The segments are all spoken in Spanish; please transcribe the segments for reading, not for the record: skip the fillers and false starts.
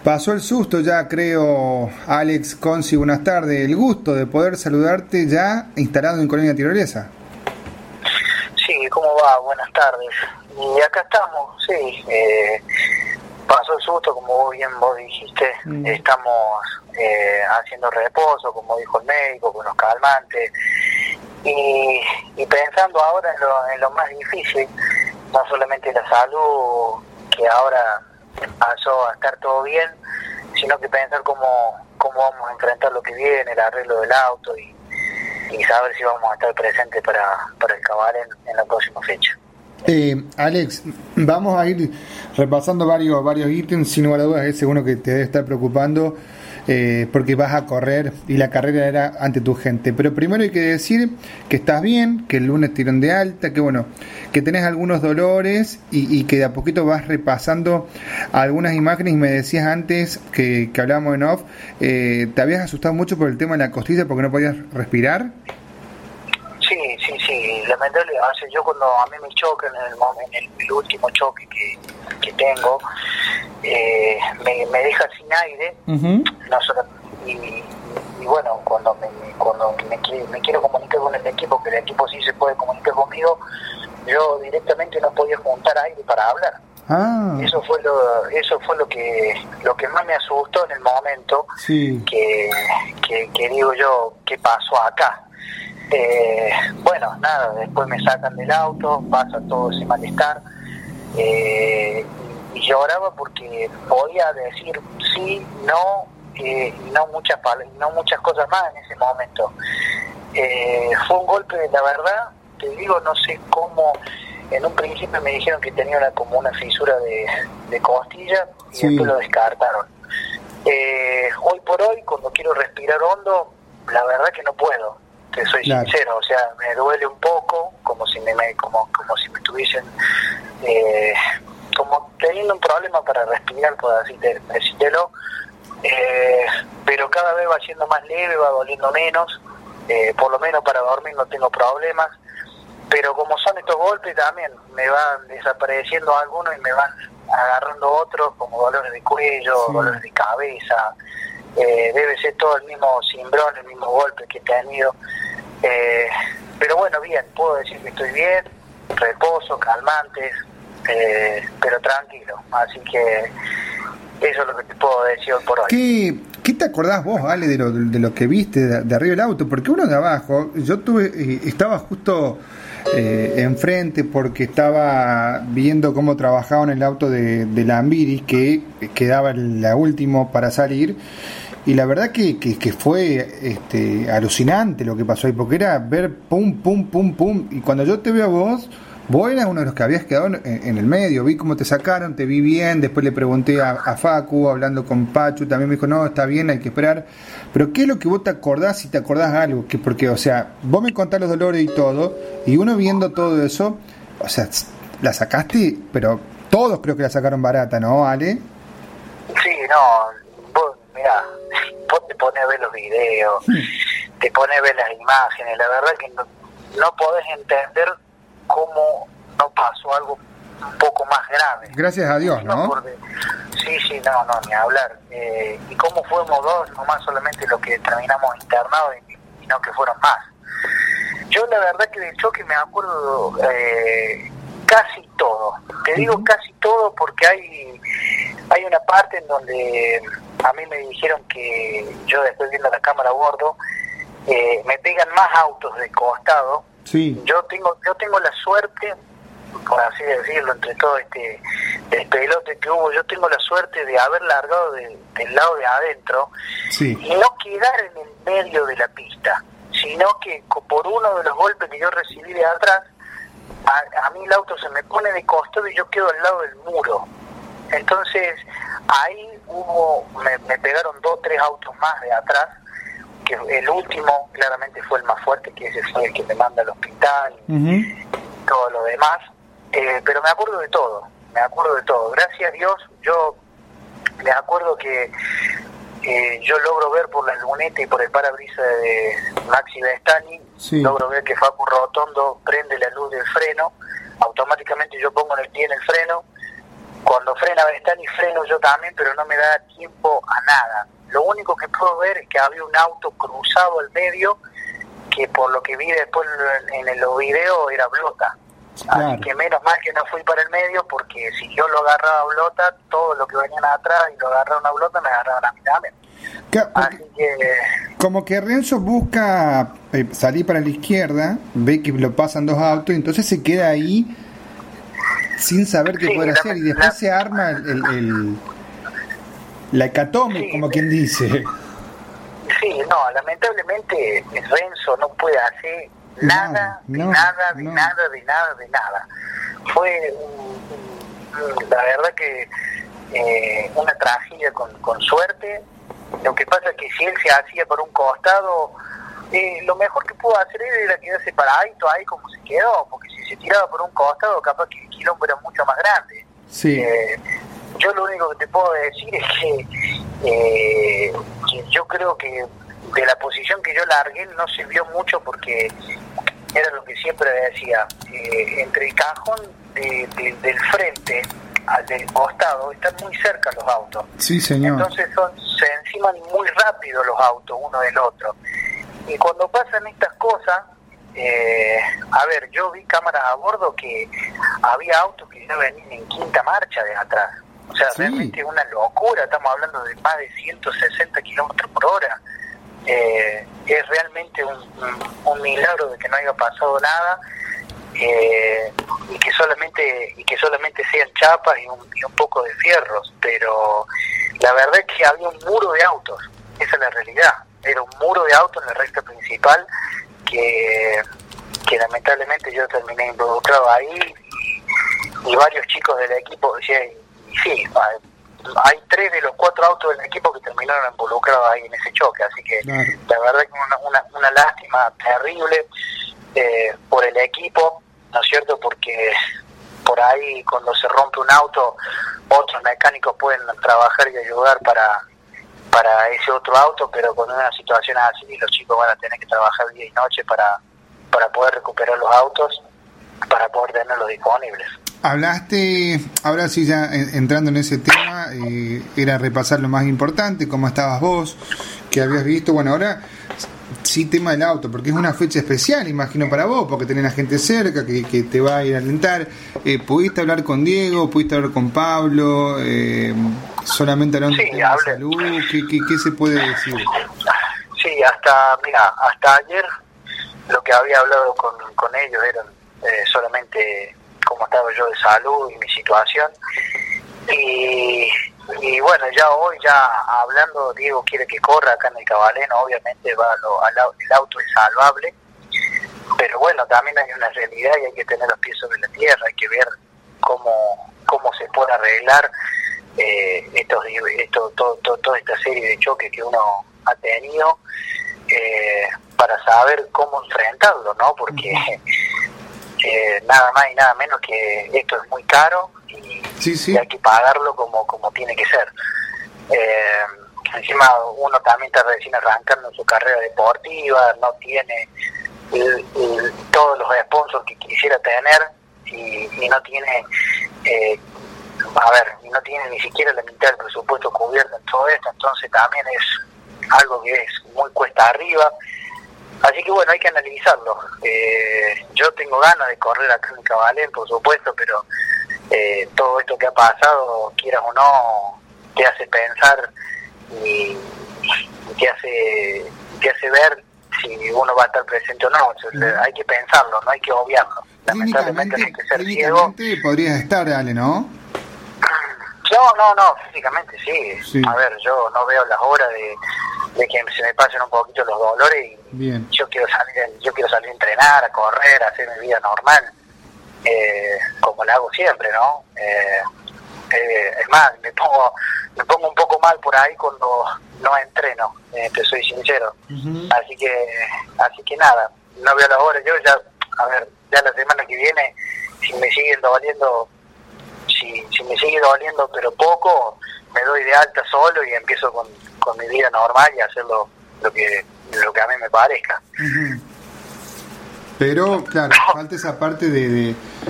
Pasó el susto ya, creo, Alex Conci, buenas tardes. El gusto de poder saludarte ya instalado en Colonia Tirolesa. Sí, ¿cómo va? Buenas tardes. Y acá estamos, sí. Pasó el susto, como vos dijiste. Estamos haciendo reposo, como dijo el médico, con los calmantes. Y pensando ahora en lo más difícil, no solamente la salud, que ahora pasó a estar todo bien, sino que pensar cómo vamos a enfrentar lo que viene, el arreglo del auto y saber si vamos a estar presentes para el Cabal en la próxima fecha. Alex, vamos a ir repasando varios ítems, sin lugar a dudas ese uno que te debe estar preocupando, porque vas a correr y la carrera era ante tu gente. Pero primero hay que decir que estás bien, que el lunes tirón de alta, que bueno, que tenés algunos dolores y que de a poquito vas repasando algunas imágenes. Y me decías antes que hablábamos en off, te habías asustado mucho por el tema de la costilla porque no podías respirar. Sí, lamentable. Yo cuando a mí me chocan en el último choque que tengo, me deja sin aire, no solo, y bueno, cuando me quiero comunicar con el equipo, que el equipo sí se puede comunicar conmigo, yo directamente no podía juntar aire para hablar. Eso fue lo que más me asustó en el momento. Sí. que digo yo, ¿qué pasó acá? Bueno, nada, después me sacan del auto, pasa todo ese malestar, y lloraba porque podía decir sí, no, y no muchas cosas más en ese momento. Fue un golpe, la verdad, te digo, no sé cómo. En un principio me dijeron que tenía como una fisura de costilla y sí. Después lo descartaron. Hoy por hoy, cuando quiero respirar hondo, la verdad que no puedo. Te soy sincero, o sea, me duele un poco, como si me estuviesen como teniendo un problema para respirar, por así decírtelo, pero cada vez va siendo más leve, va doliendo menos, por lo menos para dormir no tengo problemas, pero como son estos golpes también me van desapareciendo algunos y me van agarrando otros, como dolores de cuello, dolores de cabeza. Debe ser todo el mismo cimbrón, el mismo golpe que he tenido, pero bueno, bien, puedo decir que estoy bien, reposo, calmantes, pero tranquilo, así que eso es lo que te puedo decir hoy por hoy. ¿Qué te acordás vos, Ale, de lo que viste de arriba del auto? Porque uno de abajo, yo estaba justo enfrente porque estaba viendo cómo trabajaban el auto de Lambiris, que quedaba la última para salir, y la verdad que fue alucinante lo que pasó ahí, porque era ver pum, y cuando yo te veo a vos eras uno de los que habías quedado en el medio. Vi cómo te sacaron, te vi bien, después le pregunté a Facu, hablando con Pachu, también me dijo, no, está bien, hay que esperar. Pero ¿qué es lo que vos te acordás, si te acordás algo? Porque, o sea, vos me contás los dolores y todo, y uno viendo todo eso, o sea, la sacaste, pero todos creo que la sacaron barata, ¿no, Ale? Sí, no, vos, mirá, vos te pones a ver los videos, te pones a ver las imágenes, la verdad que no podés entender cómo no pasó algo un poco más grave. Gracias a Dios, ¿no? Sí, no, ni hablar. Y cómo fuimos dos, nomás solamente los que terminamos internados y no que fueron más. Yo la verdad que del choque me acuerdo casi todo. Te digo casi todo porque hay una parte en donde a mí me dijeron que yo después viendo la cámara a bordo, me pegan más autos de costado. Sí. Yo tengo la suerte, por así decirlo, entre todo este despelote que hubo, yo tengo la suerte de haber largado del lado de adentro, sí, y no quedar en el medio de la pista, sino que por uno de los golpes que yo recibí de atrás, a mí el auto se me pone de costado y yo quedo al lado del muro. Entonces ahí me pegaron 2 o 3 autos más de atrás, que el último claramente fue el más fuerte, que ese fue el que me manda al hospital y todo lo demás, pero me acuerdo de todo, gracias a Dios. Yo me acuerdo que yo logro ver por la luneta y por el parabrisas de Maxi Bestani, logro ver que Facu Rotondo prende la luz del freno, automáticamente yo pongo el pie en el freno, Cuando frena Bestani freno yo también, pero no me da tiempo a nada. Lo único que puedo ver es que había un auto cruzado al medio, que por lo que vi después en los videos era Blota. Claro. Así que menos mal que no fui para el medio, porque si yo lo agarraba a Blota, todos los que venían atrás y lo agarraban a Blota me agarraban a mí también. Así que... Como que Renzo busca salir para la izquierda, ve que lo pasan dos autos, y entonces se queda ahí sin saber qué poder hacer, y después se arma la hecatombe, como quien dice. Sí, no, lamentablemente Renzo no puede hacer nada. Fue la verdad que una tragedia con suerte. Lo que pasa es que si él se hacía por un costado, lo mejor que pudo hacer él era quedarse paradito ahí como se quedó, porque si se tiraba por un costado capaz que el quilombo era mucho más grande. Sí. Yo lo único que te puedo decir es que yo creo que de la posición que yo largué no se vio mucho, porque era lo que siempre decía, entre el cajón del frente al del costado están muy cerca los autos. Sí, señor. Entonces se enciman muy rápido los autos uno del otro. Y cuando pasan estas cosas, a ver, yo vi cámaras a bordo que había autos que ya venían en quinta marcha de atrás. O sea, sí, realmente es una locura, estamos hablando de más de 160 kilómetros por hora. Es realmente un milagro de que no haya pasado nada, y que solamente sean chapas y un poco de fierros, pero la verdad es que había un muro de autos, esa es la realidad, era un muro de autos en la recta principal que lamentablemente yo terminé involucrado ahí, y varios chicos del equipo, sí, hay 3 de los 4 autos del equipo que terminaron involucrados ahí en ese choque, así que claro, la verdad que una lástima terrible por el equipo, ¿no es cierto? Porque por ahí cuando se rompe un auto, otros mecánicos pueden trabajar y ayudar para ese otro auto, pero con una situación así los chicos van a tener que trabajar día y noche para poder recuperar los autos, para poder tenerlos disponibles. Hablaste, ahora sí ya entrando en ese tema, era repasar lo más importante, cómo estabas vos, qué habías visto. Bueno, ahora sí, tema del auto, porque es una fecha especial, imagino, para vos, porque tenés a gente cerca que te va a ir a alentar. ¿Pudiste hablar con Diego? ¿Pudiste hablar con Pablo? ¿Solamente hablaron de salud? ¿Qué se puede decir? Sí, hasta ayer lo que había hablado con ellos eran solamente cómo estaba yo de salud y mi situación, y bueno, ya hoy hablando, Diego quiere que corra acá en el Cabaleno, obviamente el auto es salvable, pero bueno, también hay una realidad y hay que tener los pies sobre la tierra, hay que ver cómo se puede arreglar toda esta serie de choques que uno ha tenido, para saber cómo enfrentarlo, ¿no? Porque nada más y nada menos que esto es muy caro y hay que pagarlo como tiene que ser. Encima uno también está recién arrancando en su carrera deportiva, no tiene todos los sponsors que quisiera tener, y no tiene no tiene ni siquiera la mitad del presupuesto cubierto en todo esto, entonces también es algo que es muy cuesta arriba. Así que bueno, hay que analizarlo. Yo tengo ganas de correr acá en Cabalén, por supuesto, pero todo esto que ha pasado, quieras o no, te hace pensar y te hace ver si uno va a estar presente o no. Entonces, hay que pensarlo, no hay que obviarlo. Lamentablemente no hay que ser ciego. Podrías estar, Ale, ¿no? No, físicamente sí. A ver, yo no veo las horas de que se me pasen un poquito los dolores y bien, yo quiero salir a entrenar, a correr, a hacer mi vida normal, como la hago siempre, ¿no? Es más, me pongo un poco mal por ahí cuando no entreno, te soy sincero. Uh-huh. Así que nada, no veo las horas. Yo ya la semana que viene, si me siguen doliendo, si me sigue doliendo pero poco, me doy de alta solo y empiezo con mi vida normal y hacer lo que a mí me parezca. Uh-huh. Pero claro, falta esa parte de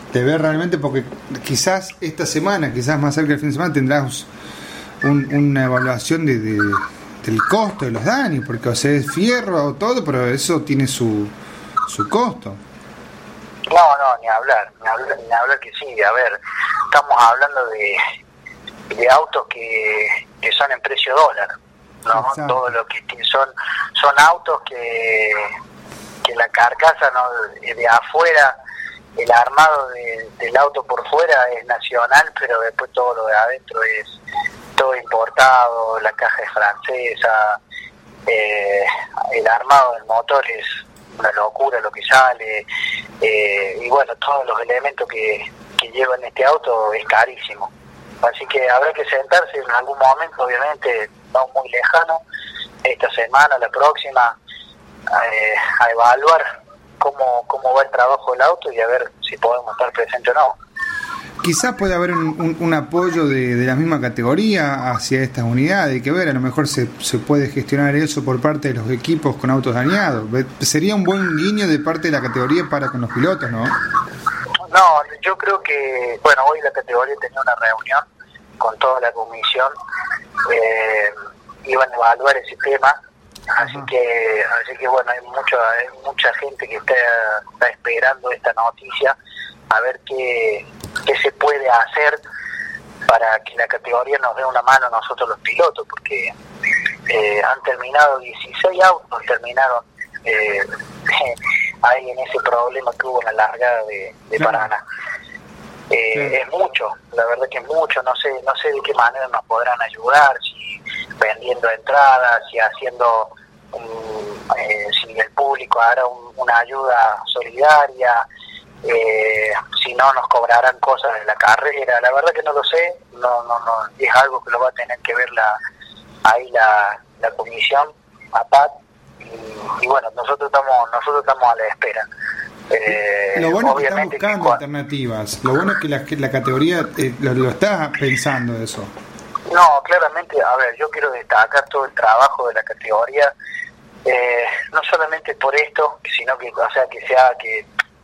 de ver realmente, porque quizás esta semana, quizás más cerca del fin de semana, tendrás una evaluación del costo de los daños, porque o sea, es fierro o todo, pero eso tiene su costo. No, ni hablar que sí. A ver, estamos hablando de autos que son en precio dólar, ¿no? Exacto. Todo lo que son autos que la carcasa, ¿no?, de afuera, el armado del auto por fuera es nacional, pero después todo lo de adentro es todo importado, la caja es francesa, el armado del motor es una locura lo que sale, y bueno, todos los elementos que llevan este auto es carísimo. Así que habrá que sentarse en algún momento, obviamente no muy lejano, esta semana, la próxima, a evaluar cómo va el trabajo del auto y a ver si podemos estar presentes o no. Quizás puede haber un apoyo de la misma categoría hacia estas unidades, y que ver, a lo mejor se puede gestionar eso por parte de los equipos con autos dañados. Sería un buen guiño de parte de la categoría para con los pilotos, ¿no? No, yo creo que, bueno, hoy la categoría tenía una reunión con toda la comisión, iban a evaluar ese tema, así que bueno, hay mucha gente que está esperando esta noticia, a ver qué se puede hacer para que la categoría nos dé una mano a nosotros los pilotos, porque han terminado 16 autos, terminaron ahí en ese problema que hubo en la largada de Paraná. Es mucho, la verdad que es mucho, no sé de qué manera nos podrán ayudar, si vendiendo entradas, si haciendo si el público hará una ayuda solidaria, si no nos cobrarán cosas de la carrera. La verdad que no lo sé, no es algo que lo va a tener que ver la comisión, APAT, y bueno, nosotros estamos a la espera. Lo bueno es que están buscando alternativas, lo bueno es que la categoría lo está pensando eso. No, claramente, a ver, yo quiero destacar todo el trabajo de la categoría, no solamente por esto, sino que, o sea, que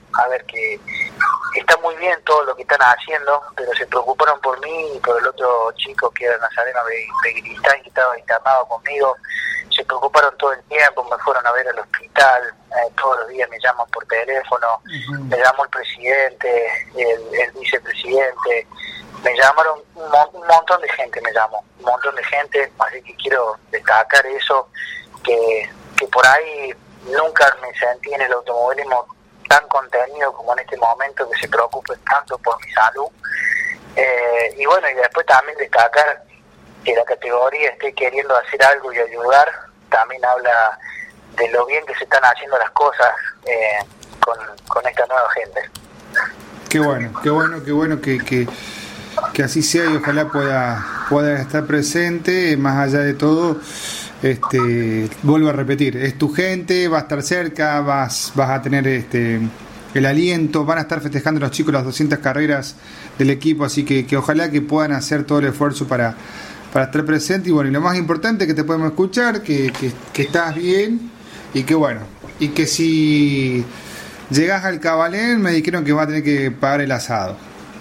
está muy bien todo lo que están haciendo, pero se preocuparon por mí y por el otro chico que era Nazareno Beguiristán, que estaba internado conmigo. Se preocuparon todo el tiempo, me fueron a ver al hospital, todos los días me llaman por teléfono, me llamó el presidente, el vicepresidente, me llamaron un montón de gente, un montón de gente, así que quiero destacar eso, que por ahí nunca me sentí en el automovilismo tan contenido como en este momento, que se preocupen tanto por mi salud, y bueno, y después también destacar que la categoría esté queriendo hacer algo y ayudar, también habla de lo bien que se están haciendo las cosas con esta nueva gente. Qué bueno que así sea, y ojalá pueda estar presente. Más allá de todo, vuelvo a repetir, es tu gente, va a estar cerca, vas a tener el aliento, van a estar festejando los chicos las 200 carreras del equipo, así que ojalá que puedan hacer todo el esfuerzo para estar presente. Y bueno, y lo más importante, que te podemos escuchar, que estás bien, y que bueno, y que si llegas al Cabalén, me dijeron que va a tener que pagar el asado.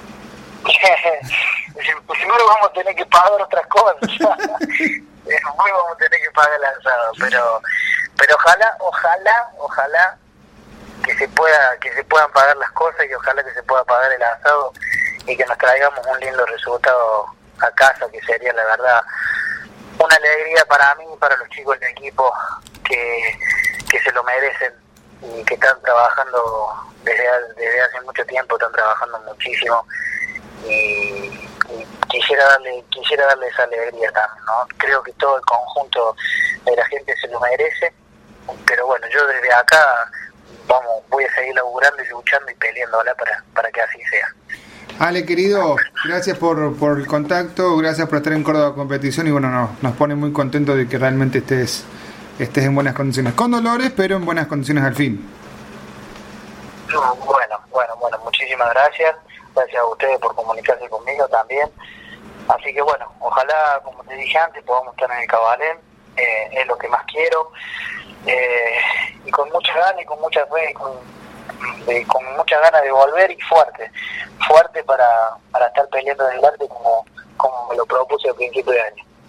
Primero vamos a tener que pagar otras cosas. Después vamos a tener que pagar el asado, pero ojalá que se puedan pagar las cosas, y ojalá que se pueda pagar el asado y que nos traigamos un lindo resultado a casa, que sería, la verdad, una alegría para mí y para los chicos del equipo que se lo merecen y que están trabajando desde hace mucho tiempo, están trabajando muchísimo, y quisiera darle esa alegría también, ¿no? Creo que todo el conjunto de la gente se lo merece, pero bueno, yo desde acá voy a seguir laburando y luchando y peleándola para que así sea. Ale, querido, gracias por el contacto, gracias por estar en Córdoba Competición, y bueno, nos pone muy contentos de que realmente estés en buenas condiciones, con dolores, pero en buenas condiciones al fin. Bueno, muchísimas gracias a ustedes por comunicarse conmigo también, así que bueno, ojalá, como te dije antes, podamos estar en el Cabalén, es lo que más quiero, y con mucha ganas y con mucha fe, con muchas ganas de volver y fuerte para estar peleando adelante como me lo propuse al principio de año.